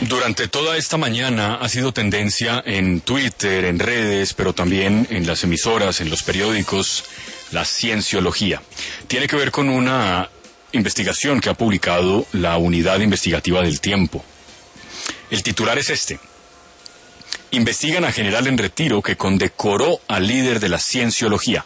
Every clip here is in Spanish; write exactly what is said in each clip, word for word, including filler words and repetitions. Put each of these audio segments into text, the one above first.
Durante toda esta mañana ha sido tendencia en Twitter, en redes, pero también en las emisoras, en los periódicos, la cienciología. Tiene que ver con una investigación que ha publicado la Unidad Investigativa del Tiempo. El titular es este: investigan a general en retiro que condecoró al líder de la cienciología.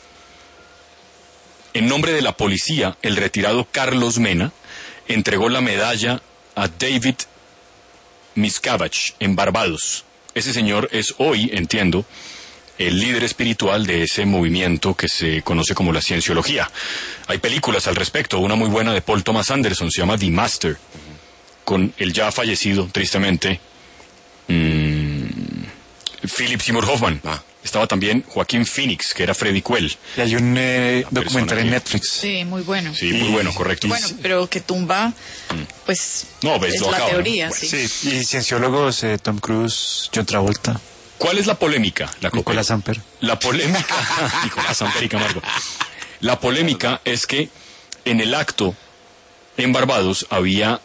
En nombre de la policía, el retirado Carlos Mena entregó la medalla a David Miscavige en Barbados. Ese señor es hoy, entiendo, el líder espiritual de ese movimiento que se conoce como la cienciología. Hay películas al respecto, una muy buena de Paul Thomas Anderson, se llama The Master, con el ya fallecido, tristemente, mmm, Philip Seymour Hoffman. Ah. Estaba también Joaquín Phoenix, que era Freddy Quell. Y hay un eh, documental en Netflix. Sí, muy bueno. Sí, muy bueno, correcto. Bueno, pero que tumba, pues, no, ves, es lo la acaba, teoría, ¿no? sí. Sí, y cienciólogos, eh, Tom Cruise, John Travolta. ¿Cuál es la polémica? La Nicolás Samper. La polémica... Nicolás Samper y Camargo. La polémica es que en el acto en Barbados había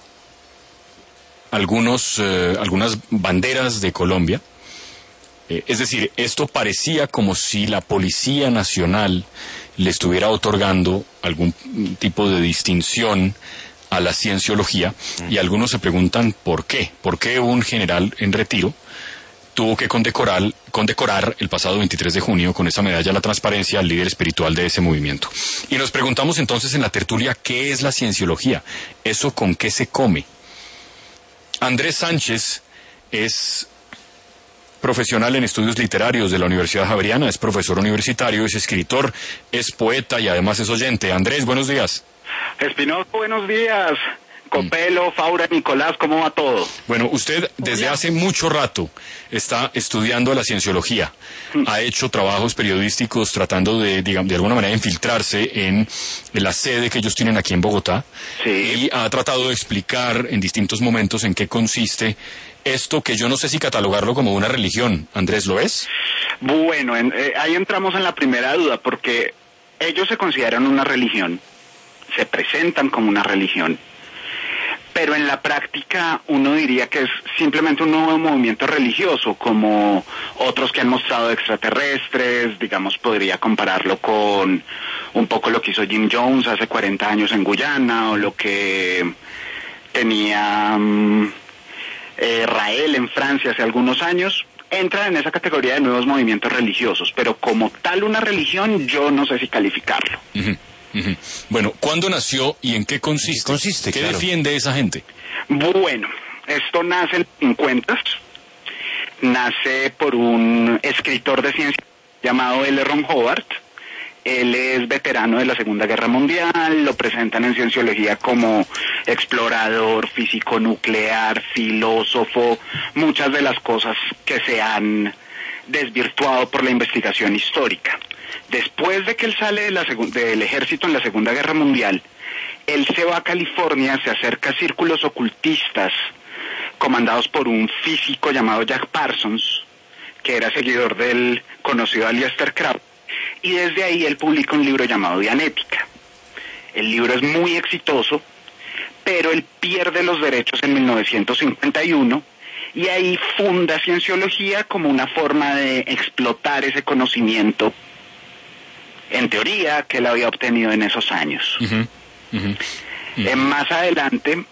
algunos, eh, algunas banderas de Colombia. Eh, es decir, esto parecía como si la Policía Nacional le estuviera otorgando algún tipo de distinción a la cienciología, y algunos se preguntan por qué. ¿Por qué un general en retiro tuvo que condecorar, condecorar el pasado veintitrés de junio con esa medalla a la transparencia al líder espiritual de ese movimiento? Y nos preguntamos entonces en la tertulia, ¿qué es la cienciología? ¿Eso con qué se come? Andrés Sánchez es profesional en estudios literarios de la Universidad Javeriana, es profesor universitario, es escritor, es poeta y además es oyente. Andrés, buenos días. Espinosa, buenos días. Copelo, Faura, Nicolás, ¿cómo va todo? Bueno, usted desde hace mucho rato está estudiando la cienciología. Ha hecho trabajos periodísticos tratando de, digamos, de alguna manera infiltrarse en la sede que ellos tienen aquí en Bogotá. Sí. Y ha tratado de explicar en distintos momentos en qué consiste esto, que yo no sé si catalogarlo como una religión. Andrés, ¿lo es? Bueno, en, eh, ahí entramos en la primera duda, porque ellos se consideran una religión, se presentan como una religión, pero en la práctica uno diría que es simplemente un nuevo movimiento religioso, como otros que han mostrado extraterrestres. Digamos, podría compararlo con un poco lo que hizo Jim Jones hace cuarenta años en Guyana, o lo que tenía um, eh, Rael en Francia hace algunos años. Entra en esa categoría de nuevos movimientos religiosos, pero como tal una religión, yo no sé si calificarlo. Uh-huh. Uh-huh. Bueno, ¿cuándo nació y en qué consiste? ¿Qué consiste, ¿Qué claro. defiende esa gente? Bueno, esto nace en los cincuenta, nace por un escritor de ciencia llamado L. Ron Hubbard. Él es veterano de la Segunda Guerra Mundial, lo presentan en cienciología como explorador, físico nuclear, filósofo, muchas de las cosas que se han desvirtuado por la investigación histórica. Después de que él sale de la segu- del ejército en la Segunda Guerra Mundial, él se va a California, se acerca a círculos ocultistas comandados por un físico llamado Jack Parsons, que era seguidor del conocido Aleister Crowley, y desde ahí él publica un libro llamado Dianética. El libro es muy exitoso, pero él pierde los derechos en mil novecientos cincuenta y uno, y ahí funda Cienciología como una forma de explotar ese conocimiento, en teoría, que él había obtenido en esos años. Uh-huh. Uh-huh. Uh-huh. Eh, más adelante,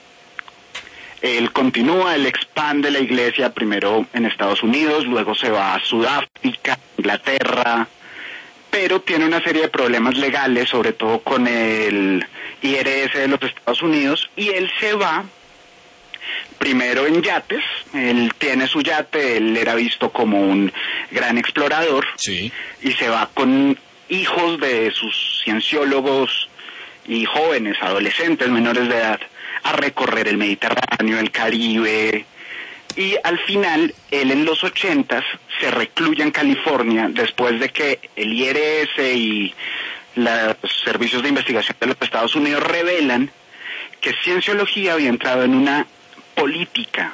él continúa, él expande la iglesia primero en Estados Unidos, luego se va a Sudáfrica, Inglaterra, pero tiene una serie de problemas legales, sobre todo con el I R S de los Estados Unidos, y él se va primero en yates. Él tiene su yate, él era visto como un gran explorador, sí. Y se va con hijos de sus cienciólogos y jóvenes, adolescentes, menores de edad, a recorrer el Mediterráneo, el Caribe, y al final, él en los ochentas se recluye en California después de que el I R S y los servicios de investigación de los Estados Unidos revelan que Cienciología había entrado en una política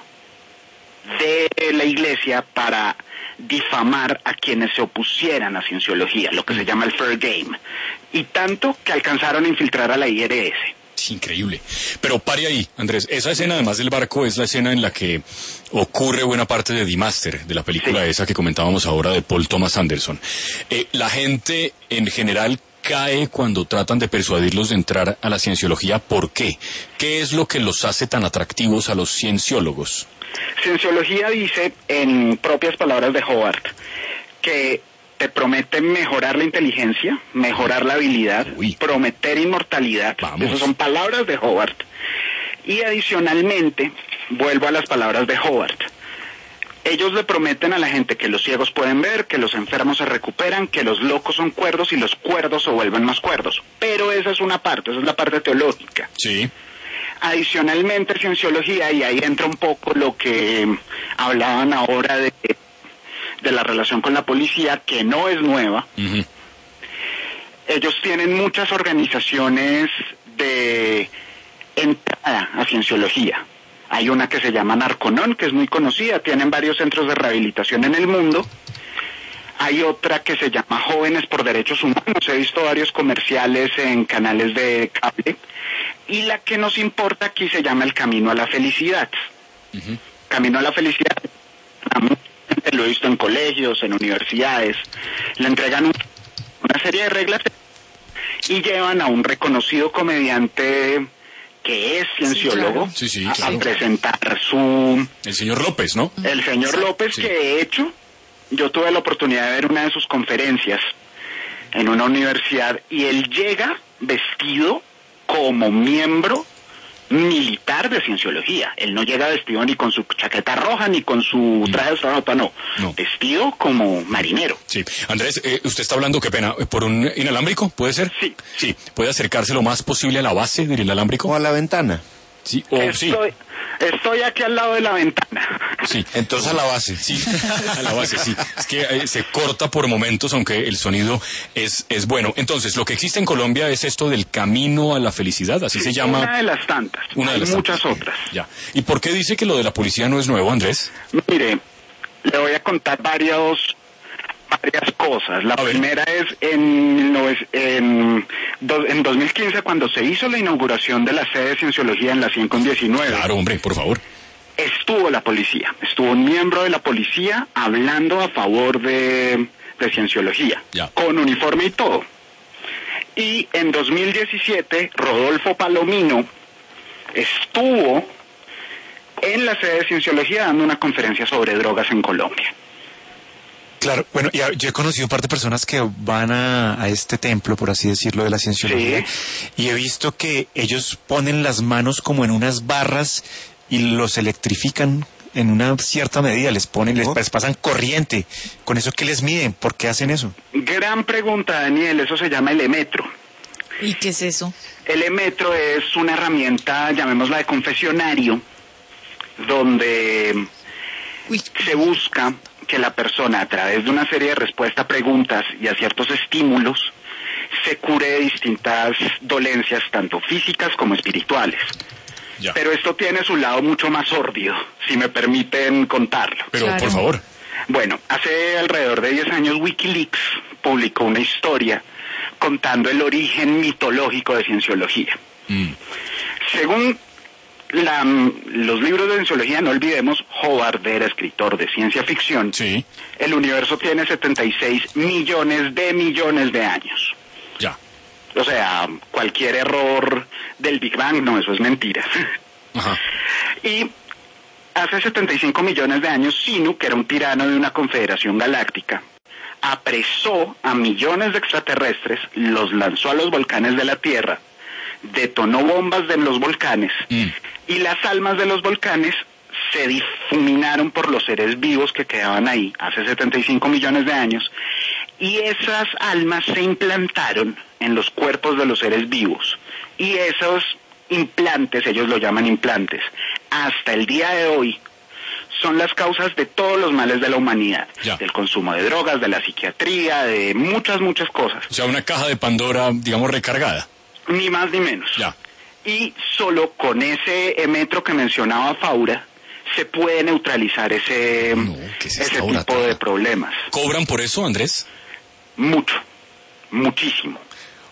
de la iglesia para difamar a quienes se opusieran a Cienciología, lo que se llama el fair game, y tanto que alcanzaron a infiltrar a la I R S. Es increíble. Pero pare ahí, Andrés. Esa escena, además del barco, es la escena en la que ocurre buena parte de The Master, de la película sí. esa que comentábamos ahora de Paul Thomas Anderson. Eh, la gente, en general, cae cuando tratan de persuadirlos de entrar a la cienciología. ¿Por qué? ¿Qué es lo que los hace tan atractivos a los cienciólogos? Cienciología dice, en propias palabras de Howard, que te promete mejorar la inteligencia, mejorar la habilidad, Uy. prometer inmortalidad. Vamos. Esas son palabras de Howard. Y adicionalmente, vuelvo a las palabras de Howard. Ellos le prometen a la gente que los ciegos pueden ver, que los enfermos se recuperan, que los locos son cuerdos y los cuerdos se vuelven más cuerdos. Pero esa es una parte, esa es la parte teológica. Sí. Adicionalmente, cienciología, y ahí entra un poco lo que hablaban ahora de... de la relación con la policía, que no es nueva. Uh-huh. Ellos tienen muchas organizaciones de entrada a cienciología. Hay una que se llama Narconon, que es muy conocida, tienen varios centros de rehabilitación en el mundo. Hay otra que se llama Jóvenes por Derechos Humanos, he visto varios comerciales en canales de cable. Y la que nos importa aquí se llama El Camino a la Felicidad. Uh-huh. Camino a la Felicidad, lo he visto en colegios, en universidades, le entregan un, una serie de reglas y llevan a un reconocido comediante que es cienciólogo sí, claro. sí, sí, a, claro. a presentar su... El señor López, ¿no? El señor sí, López, sí. que de hecho, yo tuve la oportunidad de ver una de sus conferencias en una universidad y él llega vestido como miembro militar de cienciología. Él no llega vestido ni con su chaqueta roja ni con su traje de astronauta, no. no. Vestido como marinero. Sí. Andrés, eh, usted está hablando, qué pena, por un inalámbrico, ¿puede ser? Sí. Sí. ¿Puede acercarse lo más posible a la base del inalámbrico? O a la ventana. Sí, o estoy, sí. Estoy aquí al lado de la ventana. Sí. Entonces a la base. Sí, a la base, sí. Es que eh, se corta por momentos, aunque el sonido es, es bueno. Entonces, lo que existe en Colombia es esto del camino a la felicidad, así sí, se llama. Una de las tantas. Una de Hay las muchas tantas. otras. Ya. ¿Y por qué dice que lo de la policía no es nuevo, Andrés? Mire, le voy a contar varios... varias cosas. La primera es en, en, en dos mil quince, cuando se hizo la inauguración de la sede de Cienciología en la cien con diecinueve. Claro, hombre, por favor. Estuvo la policía, estuvo un miembro de la policía hablando a favor de, de Cienciología, ya. con uniforme y todo. Y en dos mil diecisiete, Rodolfo Palomino estuvo en la sede de Cienciología dando una conferencia sobre drogas en Colombia. Claro, bueno, y yo he conocido un par de personas que van a, a este templo, por así decirlo, de la cienciología, sí. y he visto que ellos ponen las manos como en unas barras y los electrifican en una cierta medida, les ponen, les, les pasan corriente. ¿Con eso qué les miden? ¿Por qué hacen eso? Gran pregunta, Daniel, eso se llama el emetro. ¿Y qué es eso? El emetro es una herramienta, llamémosla de confesionario, donde Uy. se busca que la persona, a través de una serie de respuestas a preguntas y a ciertos estímulos, se cure de distintas dolencias, tanto físicas como espirituales. Ya. Pero esto tiene su lado mucho más sórdido, si me permiten contarlo. Pero, claro. por favor. Bueno, hace alrededor de diez años Wikileaks publicó una historia contando el origen mitológico de Cienciología. Mm. Según La, los libros de cienciología, no olvidemos, Howard era escritor de ciencia ficción. Sí. El universo tiene setenta y seis millones de millones de años. Ya. O sea, cualquier error del Big Bang, no, eso es mentira. Ajá. Y hace setenta y cinco millones de años, Sinu, que era un tirano de una confederación galáctica, apresó a millones de extraterrestres, los lanzó a los volcanes de la Tierra, detonó bombas de los volcanes, mm. y las almas de los volcanes se difuminaron por los seres vivos que quedaban ahí hace setenta y cinco millones de años, y esas almas se implantaron en los cuerpos de los seres vivos, y esos implantes, ellos lo llaman implantes, hasta el día de hoy son las causas de todos los males de la humanidad, ya. del consumo de drogas, de la psiquiatría, de muchas, muchas cosas. O sea, una caja de Pandora, digamos, recargada. Ni más ni menos. Ya. Y solo con ese emetro que mencionaba Faura se puede neutralizar ese, no, es ese tipo taja? de problemas. ¿Cobran por eso, Andrés? Mucho, muchísimo.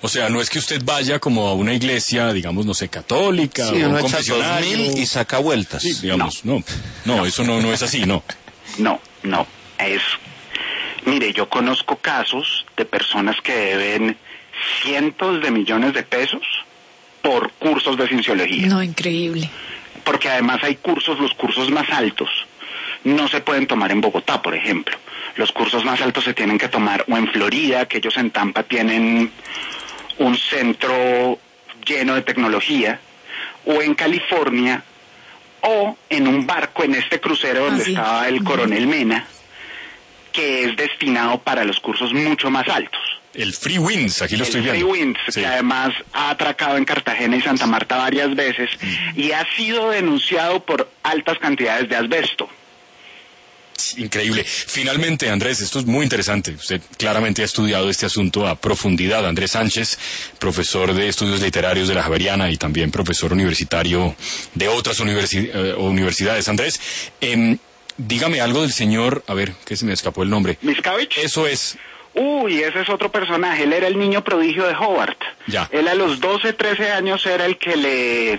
O sea, no es que usted vaya como a una iglesia, digamos, no sé, católica, Sí, o uno un echa dos confesionario. mil y saca vueltas. Sí, digamos, no, no, no, eso no, no es así, no. No, no, es... Mire, yo conozco casos de personas que deben cientos de millones de pesos por cursos de cienciología. No, increíble. Porque además hay cursos, los cursos más altos no se pueden tomar en Bogotá, por ejemplo. Los cursos más altos se tienen que tomar o en Florida, que ellos en Tampa tienen un centro lleno de tecnología, o en California, o en un barco, en este crucero donde Ah, sí. estaba el coronel Mena, que es destinado para los cursos mucho más altos. El Free Winds, aquí lo El estoy Free viendo. Winds, Sí. que además ha atracado en Cartagena y Santa Marta varias veces y ha sido denunciado por altas cantidades de asbesto. Increíble. Finalmente, Andrés, esto es muy interesante. Usted claramente ha estudiado este asunto a profundidad. Andrés Sánchez, profesor de estudios literarios de la Javeriana y también profesor universitario de otras universi- eh, universidades. Andrés, eh, dígame algo del señor, a ver, que se me escapó el nombre. ¿Miscavige? Eso es. Uy, ese es otro personaje. Él era el niño prodigio de Howard. Ya. Él a los doce, trece años era el que le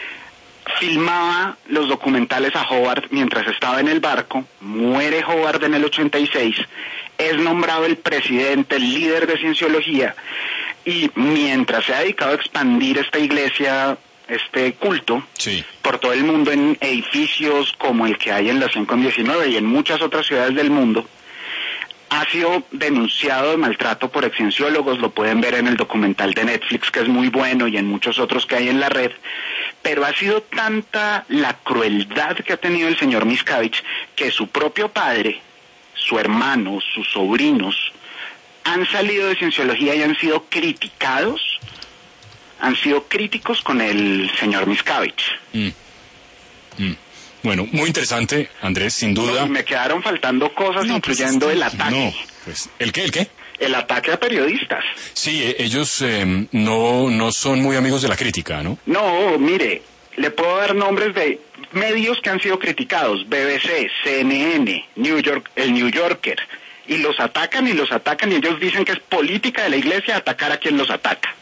filmaba los documentales a Howard mientras estaba en el barco. Muere Howard en el ochenta y seis. Es nombrado el presidente, el líder de cienciología. Y mientras se ha dedicado a expandir esta iglesia, este culto, Sí. por todo el mundo en edificios como el que hay en la cien con diecinueve y en muchas otras ciudades del mundo, ha sido denunciado de maltrato por excienciólogos, lo pueden ver en el documental de Netflix, que es muy bueno, y en muchos otros que hay en la red, pero ha sido tanta la crueldad que ha tenido el señor Miscavige, que su propio padre, su hermano, sus sobrinos, han salido de cienciología y han sido criticados, han sido críticos con el señor Miscavige. Mm. Mm. Bueno, muy interesante, Andrés, sin duda. Y me quedaron faltando cosas, No, pues incluyendo es que- el ataque. No, pues, ¿el qué, el qué? El ataque a periodistas. Sí, eh, ellos eh, no, no son muy amigos de la crítica, ¿no? No, mire, le puedo dar nombres de medios que han sido criticados, B B C, C N N, New York, el New Yorker, y los atacan y los atacan y ellos dicen que es política de la iglesia atacar a quien los ataca.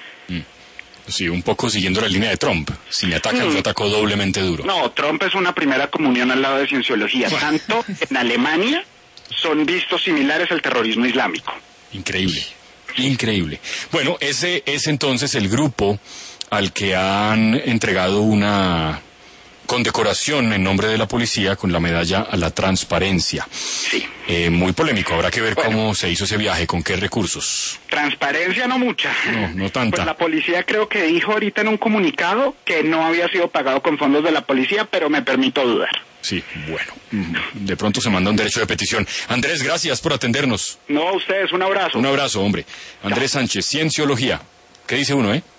Sí, un poco siguiendo la línea de Trump. Si me atacan, Mm. yo ataco doblemente duro. No, Trump es una primera comunión al lado de cienciología. Tanto en Alemania son vistos similares al terrorismo islámico. Increíble, increíble. Bueno, ese es entonces el grupo al que han entregado una condecoración en nombre de la policía con la medalla a la transparencia. Sí. Eh, muy polémico, habrá que ver Bueno. cómo se hizo ese viaje, con qué recursos. Transparencia no mucha. No, no tanta. Pues la policía creo que dijo ahorita en un comunicado que no había sido pagado con fondos de la policía, pero me permito dudar. Sí, bueno, mm, de pronto se manda un derecho de petición. Andrés, gracias por atendernos. No, a ustedes, un abrazo. Un abrazo, hombre. Andrés Sánchez, Cienciología. ¿Qué dice uno, eh?